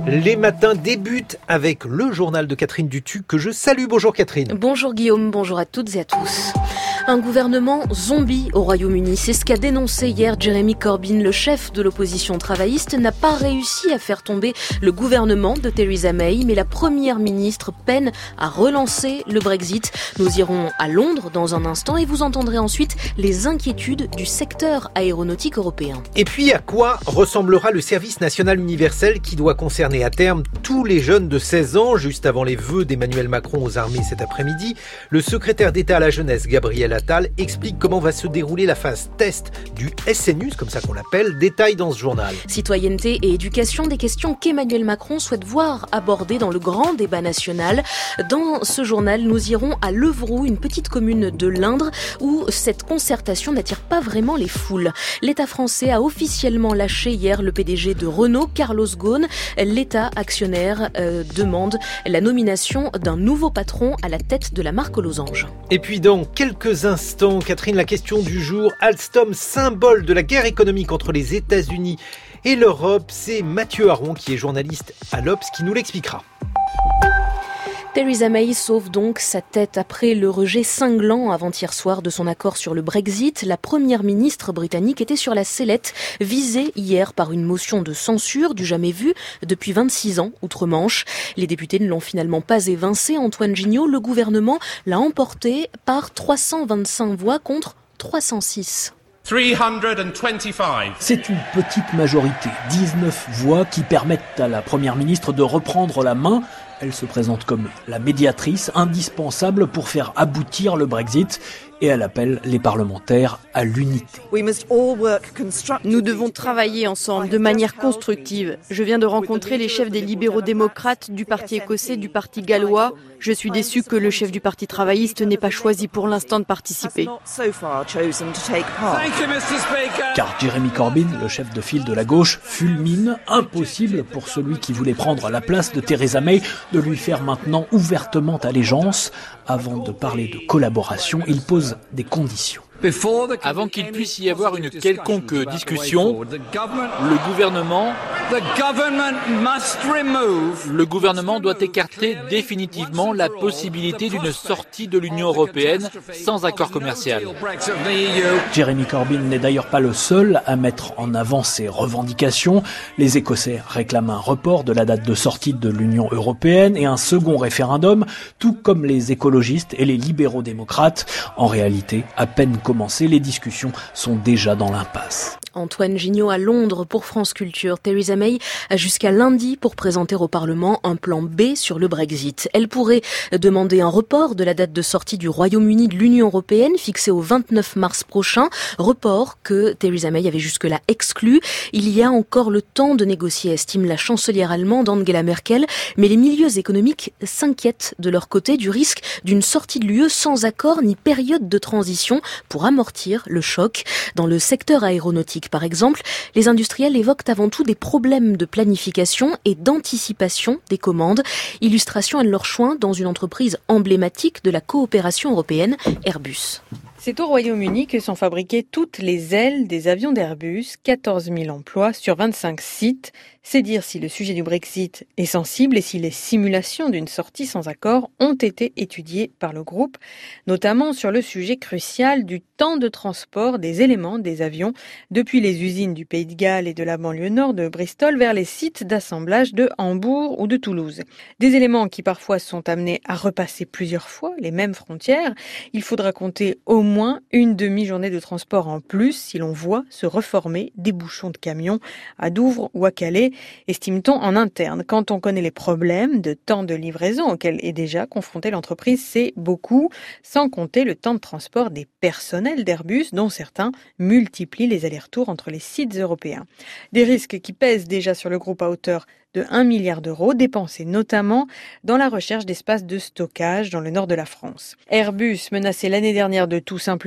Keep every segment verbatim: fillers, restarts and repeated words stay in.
Les matins débutent avec le journal de Catherine Dutu que je salue. Bonjour Catherine. Bonjour Guillaume, bonjour à toutes et à tous. Un gouvernement zombie au Royaume-Uni, c'est ce qu'a dénoncé hier Jeremy Corbyn, le chef de l'opposition travailliste, n'a pas réussi à faire tomber le gouvernement de Theresa May, mais la première ministre peine à relancer le Brexit. Nous irons à Londres dans un instant et vous entendrez ensuite les inquiétudes du secteur aéronautique européen. Et puis à quoi ressemblera le service national universel qui doit concerner à terme tous les jeunes de seize ans, juste avant les vœux d'Emmanuel Macron aux armées cet après-midi? Le secrétaire d'État à la jeunesse, Gabriel Attal, explique comment va se dérouler la phase test du S N U, c'est comme ça qu'on l'appelle. Détail dans ce journal. Citoyenneté et éducation, des questions qu'Emmanuel Macron souhaite voir abordées dans le grand débat national. Dans ce journal, nous irons à Levroux, une petite commune de l'Indre, où cette concertation n'attire pas vraiment les foules. L'État français a officiellement lâché hier le P D G de Renault, Carlos Ghosn. L'État actionnaire euh, demande la nomination d'un nouveau patron à la tête de la marque aux losanges. Et puis dans quelques instants, Catherine, la question du jour. Alstom, symbole de la guerre économique entre les États-Unis et l'Europe, c'est Mathieu Aron, qui est journaliste à l'Obs, qui nous l'expliquera. Theresa May sauve donc sa tête après le rejet cinglant avant-hier soir de son accord sur le Brexit. La première ministre britannique était sur la sellette, visée hier par une motion de censure du jamais vu depuis vingt-six ans outre-Manche. Les députés ne l'ont finalement pas évincé. Antoine Gignot, le gouvernement l'a emporté par trois cent vingt-cinq voix contre trois cent six. C'est une petite majorité, dix-neuf voix qui permettent à la première ministre de reprendre la main. Elle se présente comme la médiatrice indispensable pour faire aboutir le Brexit et elle appelle les parlementaires à l'unité. Nous devons travailler ensemble de manière constructive. Je viens de rencontrer les chefs des libéraux-démocrates, du parti écossais, du parti gallois. Je suis déçu que le chef du parti travailliste n'ait pas choisi pour l'instant de participer. Car Jeremy Corbyn, le chef de file de la gauche, fulmine. Impossible pour celui qui voulait prendre la place de Theresa May de lui faire maintenant ouvertement allégeance. Avant de parler de collaboration, il pose des conditions. Avant qu'il puisse y avoir une quelconque discussion, le gouvernement, le gouvernement doit écarter définitivement la possibilité d'une sortie de l'Union européenne sans accord commercial. Jeremy Corbyn n'est d'ailleurs pas le seul à mettre en avant ses revendications. Les Écossais réclament un report de la date de sortie de l'Union européenne et un second référendum, tout comme les écologistes et les libéraux-démocrates. En réalité, à peine commencé, les discussions sont déjà dans l'impasse. Antoine Gignot à Londres pour France Culture. Theresa May a jusqu'à lundi pour présenter au Parlement un plan B sur le Brexit. Elle pourrait demander un report de la date de sortie du Royaume-Uni de l'Union européenne fixée au vingt-neuf mars prochain. Report que Theresa May avait jusque-là exclu. Il y a encore le temps de négocier, estime la chancelière allemande Angela Merkel. Mais les milieux économiques s'inquiètent de leur côté du risque d'une sortie de l'U E sans accord ni période de transition pour amortir le choc. Dans le secteur aéronautique, par exemple, les industriels évoquent avant tout des problèmes de planification et d'anticipation des commandes. Illustration Anne-Laure Chouin dans une entreprise emblématique de la coopération européenne, Airbus. C'est au Royaume-Uni que sont fabriquées toutes les ailes des avions d'Airbus, quatorze mille emplois sur vingt-cinq sites. C'est dire si le sujet du Brexit est sensible et si les simulations d'une sortie sans accord ont été étudiées par le groupe, notamment sur le sujet crucial du temps de transport des éléments des avions depuis les usines du Pays de Galles et de la banlieue nord de Bristol vers les sites d'assemblage de Hambourg ou de Toulouse. Des éléments qui parfois sont amenés à repasser plusieurs fois les mêmes frontières. Il faudra compter au moins une demi-journée de transport en plus si l'on voit se reformer des bouchons de camions à Douvres ou à Calais, estime-t-on en interne. Quand on connaît les problèmes de temps de livraison auxquels est déjà confrontée l'entreprise, c'est beaucoup, sans compter le temps de transport des personnels d'Airbus, dont certains multiplient les allers-retours entre les sites européens. Des risques qui pèsent déjà sur le groupe à hauteur de un milliard d'euros, dépensés notamment dans la recherche d'espaces de stockage dans le nord de la France. Airbus menaçait l'année dernière de tout simplement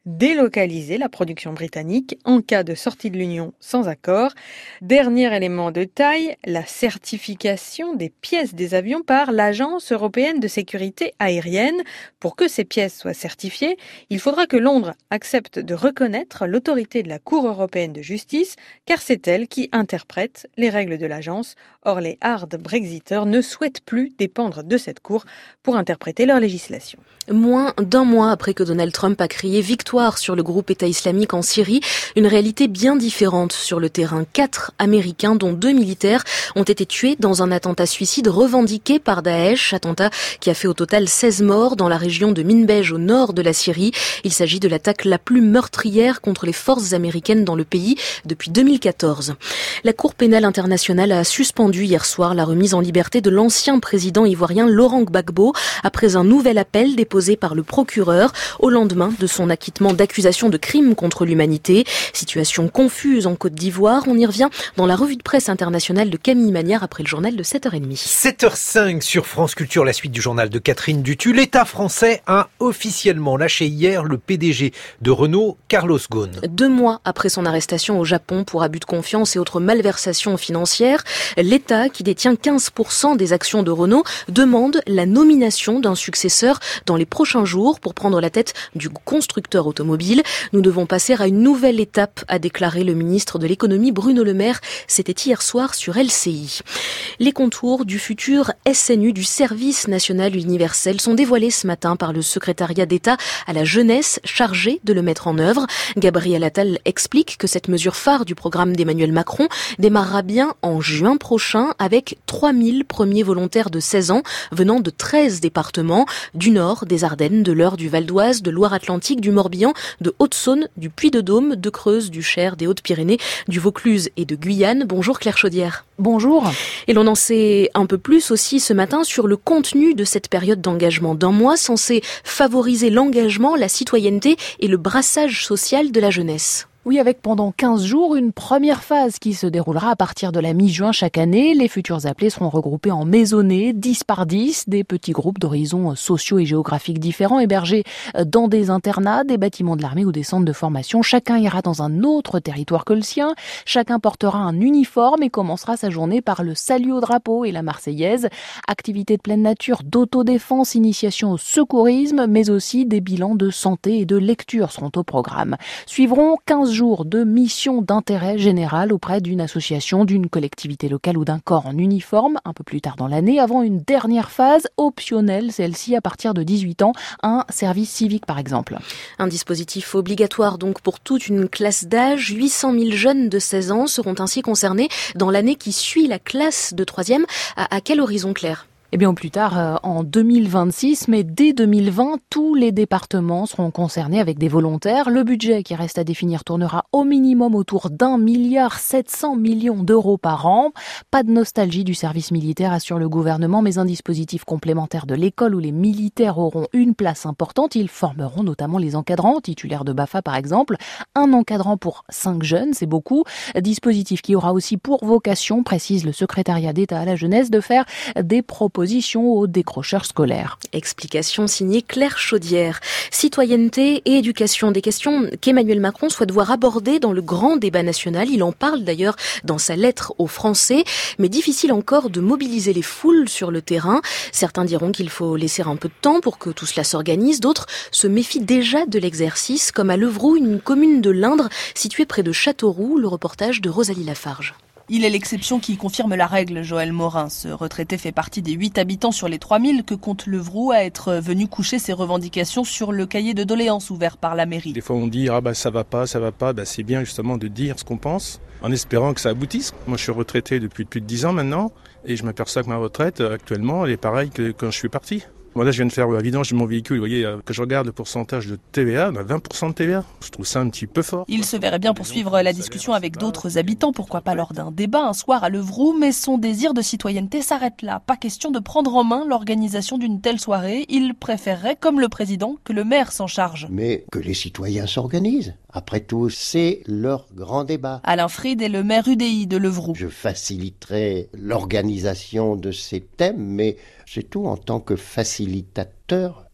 délocaliser la production britannique en cas de sortie de l'Union sans accord. Dernier élément de taille, la certification des pièces des avions par l'Agence européenne de sécurité aérienne. Pour que ces pièces soient certifiées, il faudra que Londres accepte de reconnaître l'autorité de la Cour européenne de justice, car c'est elle qui interprète les règles de l'agence. Or, les hard Brexiteurs ne souhaitent plus dépendre de cette Cour pour interpréter leur législation. Moins d'un mois après que Donald Trump a crié victoire sur le groupe État islamique en Syrie, une réalité bien différente sur le terrain. Quatre Américains, dont deux militaires, ont été tués dans un attentat suicide revendiqué par Daesh, attentat qui a fait au total seize morts dans la région de Minbej au nord de la Syrie. Il s'agit de l'attaque la plus meurtrière contre les forces américaines dans le pays depuis deux mille quatorze. La Cour pénale internationale a suspendu hier soir la remise en liberté de l'ancien président ivoirien Laurent Gbagbo après un nouvel appel déposé par le procureur au lendemain de son acquittement d'accusations de crimes contre l'humanité. Situation confuse en Côte d'Ivoire. On y revient dans la revue de presse internationale de Camille Magnard après le journal de sept heures trente. sept heures cinq sur France Culture, la suite du journal de Catherine Dutu. L'État français a officiellement lâché hier le P D G de Renault, Carlos Ghosn. Deux mois après son arrestation au Japon pour abus de confiance et autres malversations financières, l'État, qui détient quinze pour cent des actions de Renault, demande la nomination d'un successeur dans les prochains jours pour prendre la tête du constructeur automobile. Nous devons passer à une nouvelle étape, a déclaré le ministre de l'économie Bruno Le Maire. C'était hier soir sur L C I. Les contours du futur S N U, du service national universel, sont dévoilés ce matin par le secrétariat d'État à la jeunesse chargé de le mettre en œuvre. Gabriel Attal explique que cette mesure phare du programme d'Emmanuel Macron démarrera bien en juin prochain avec trois mille premiers volontaires de seize ans venant de treize départements, du Nord, des Ardennes, de l'Eure, du Val d'Oise, de Loire-Atlantique, du Morbihan, de Haute-Saône, du Puy-de-Dôme, de Creuse, du Cher, des Hautes-Pyrénées, du Vaucluse et de Guyane. Bonjour Claire Chaudière. Bonjour. Et l'on en sait un peu plus aussi ce matin sur le contenu de cette période d'engagement d'un mois censée favoriser l'engagement, la citoyenneté et le brassage social de la jeunesse. Oui, avec pendant quinze jours, une première phase qui se déroulera à partir de la mi-juin chaque année. Les futurs appelés seront regroupés en maisonnées, dix par dix, des petits groupes d'horizons sociaux et géographiques différents, hébergés dans des internats, des bâtiments de l'armée ou des centres de formation. Chacun ira dans un autre territoire que le sien. Chacun portera un uniforme et commencera sa journée par le salut au drapeau et la Marseillaise. Activités de pleine nature, d'autodéfense, initiation au secourisme, mais aussi des bilans de santé et de lecture seront au programme. Suivront quinze jours de mission d'intérêt général auprès d'une association, d'une collectivité locale ou d'un corps en uniforme, un peu plus tard dans l'année, avant une dernière phase optionnelle, celle-ci à partir de dix-huit ans, un service civique par exemple. Un dispositif obligatoire donc pour toute une classe d'âge. huit cent mille jeunes de seize ans seront ainsi concernés dans l'année qui suit la classe de troisième. À, à quel horizon, Claire ? Eh bien, au plus tard, euh, en deux mille vingt-six, mais dès deux mille vingt, tous les départements seront concernés avec des volontaires. Le budget qui reste à définir tournera au minimum autour d'un milliard sept cents millions d'euros par an. Pas de nostalgie du service militaire, assure le gouvernement, mais un dispositif complémentaire de l'école où les militaires auront une place importante. Ils formeront notamment les encadrants, titulaires de BAFA par exemple. Un encadrant pour cinq jeunes, c'est beaucoup. Dispositif qui aura aussi pour vocation, précise le secrétariat d'État à la jeunesse, de faire des propositions aux décrocheurs scolaires. Explication signée Claire Chaudière. Citoyenneté et éducation, des questions qu'Emmanuel Macron souhaite voir abordées dans le grand débat national. Il en parle d'ailleurs dans sa lettre aux Français, mais difficile encore de mobiliser les foules sur le terrain. Certains diront qu'il faut laisser un peu de temps pour que tout cela s'organise. D'autres se méfient déjà de l'exercice, comme à Levroux, une commune de l'Indre située près de Châteauroux. Le reportage de Rosalie Lafarge. Il est l'exception qui confirme la règle, Joël Morin. Ce retraité fait partie des huit habitants sur les trois mille que compte Levroux à être venu coucher ses revendications sur le cahier de doléances ouvert par la mairie. Des fois on dit ah bah ça va pas, ça va pas, bah c'est bien justement de dire ce qu'on pense en espérant que ça aboutisse. Moi je suis retraité depuis plus de dix ans maintenant et je m'aperçois que ma retraite actuellement elle est pareille que quand je suis parti. Moi là je viens de faire la vidange de mon véhicule, vous voyez, que je regarde le pourcentage de T V A, on a vingt pour cent de T V A, je trouve ça un petit peu fort. Il se verrait bien poursuivre la discussion avec d'autres habitants, pourquoi pas lors d'un débat un soir à Levroux, mais son désir de citoyenneté s'arrête là. Pas question de prendre en main l'organisation d'une telle soirée, il préférerait, comme le président, que le maire s'en charge. Mais que les citoyens s'organisent. Après tout, c'est leur grand débat. Alain Fried est le maire U D I de Levroux. Je faciliterai l'organisation de ces thèmes, mais c'est tout en tant que facilitateur.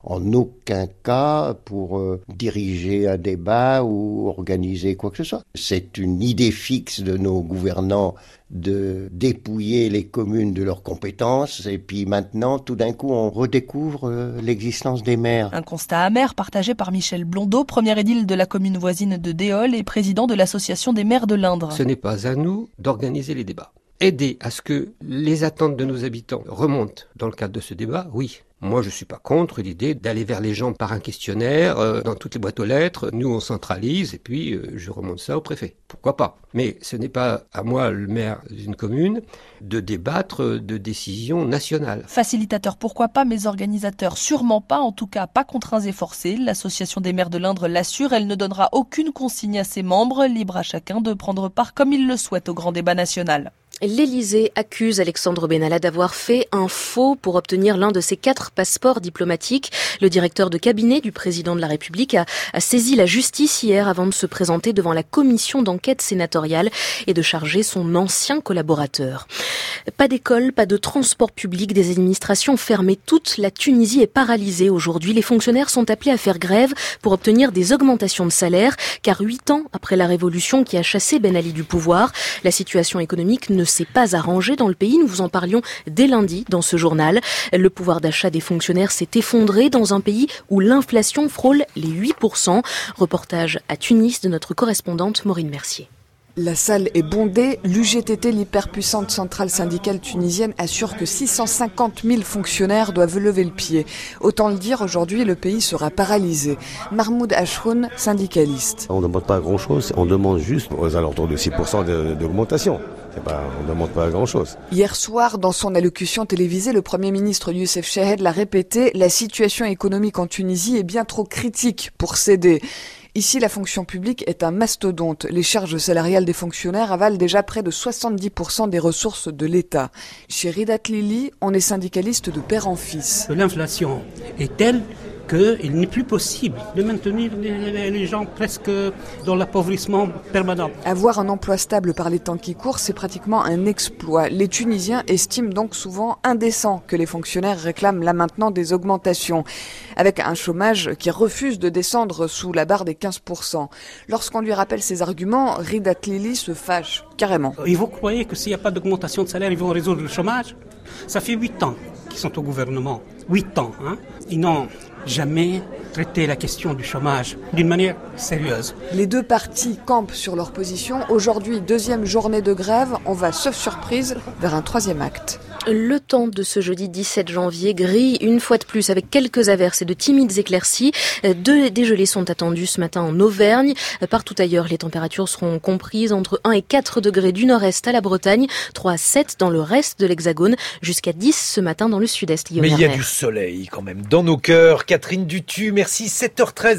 en aucun cas pour euh, diriger un débat ou organiser quoi que ce soit. C'est une idée fixe de nos gouvernants de dépouiller les communes de leurs compétences et puis maintenant, tout d'un coup, on redécouvre euh, l'existence des maires. Un constat amer partagé par Michel Blondeau, premier édile de la commune voisine de Déol et président de l'association des maires de l'Indre. Ce n'est pas à nous d'organiser les débats. Aider à ce que les attentes de nos habitants remontent dans le cadre de ce débat, oui. Moi, je suis pas contre l'idée d'aller vers les gens par un questionnaire, euh, dans toutes les boîtes aux lettres. Nous, on centralise et puis euh, je remonte ça au préfet. Pourquoi pas? Mais ce n'est pas à moi, le maire d'une commune, de débattre de décisions nationales. Facilitateur, pourquoi pas, mais organisateur, sûrement pas, en tout cas pas contraints et forcés. L'association des maires de l'Indre l'assure, elle ne donnera aucune consigne à ses membres, libre à chacun de prendre part comme il le souhaite au grand débat national. L'Élysée accuse Alexandre Benalla d'avoir fait un faux pour obtenir l'un de ses quatre passeports diplomatiques. Le directeur de cabinet du président de la République a, a saisi la justice hier avant de se présenter devant la commission d'enquête sénatoriale et de charger son ancien collaborateur. Pas d'école, pas de transport public, des administrations fermées. Toute la Tunisie est paralysée aujourd'hui. Les fonctionnaires sont appelés à faire grève pour obtenir des augmentations de salaire, car huit ans après la révolution qui a chassé Ben Ali du pouvoir, la situation économique ne s'est pas arrangée dans le pays. Nous vous en parlions dès lundi dans ce journal. Le pouvoir d'achat des fonctionnaires s'est effondré dans un pays où l'inflation frôle les huit pour cent. Reportage à Tunis de notre correspondante Maureen Mercier. La salle est bondée. L'U G T T, l'hyperpuissante centrale syndicale tunisienne, assure que six cent cinquante mille fonctionnaires doivent lever le pied. Autant le dire, aujourd'hui, le pays sera paralysé. Mahmoud Ashroun, syndicaliste. On ne demande pas grand-chose, on demande juste aux alentours de six pour cent d'augmentation. C'est pas, on ne demande pas grand-chose. Hier soir, dans son allocution télévisée, le Premier ministre Youssef Chahed l'a répété, la situation économique en Tunisie est bien trop critique pour céder. Ici, la fonction publique est un mastodonte. Les charges salariales des fonctionnaires avalent déjà près de soixante-dix pour cent des ressources de l'État. Chez Ridat Lili, on est syndicaliste de père en fils. L'inflation est telle qu'il n'est plus possible de maintenir les, les gens presque dans l'appauvrissement permanent. Avoir un emploi stable par les temps qui courent, c'est pratiquement un exploit. Les Tunisiens estiment donc souvent indécent que les fonctionnaires réclament là maintenant des augmentations, avec un chômage qui refuse de descendre sous la barre des quinze pour cent. Lorsqu'on lui rappelle ces arguments, Ridat Lili se fâche carrément. Et vous croyez que s'il n'y a pas d'augmentation de salaire, ils vont résoudre le chômage? Ça fait huit ans qu'ils sont au gouvernement. Huit ans, hein. Ils n'ont jamais traité la question du chômage d'une manière sérieuse. Les deux partis campent sur leur position. Aujourd'hui, deuxième journée de grève, on va, sauf surprise, vers un troisième acte. Le temps de ce jeudi dix-sept janvier grille une fois de plus avec quelques averses et de timides éclaircies. Deux dégelés sont attendus ce matin en Auvergne. Partout ailleurs, les températures seront comprises entre un et quatre degrés du nord-est à la Bretagne, trois à sept dans le reste de l'Hexagone, jusqu'à dix ce matin dans le sud-est. Mais il y a du soleil quand même dans nos cœurs. Catherine Dutu, merci. sept heures treize.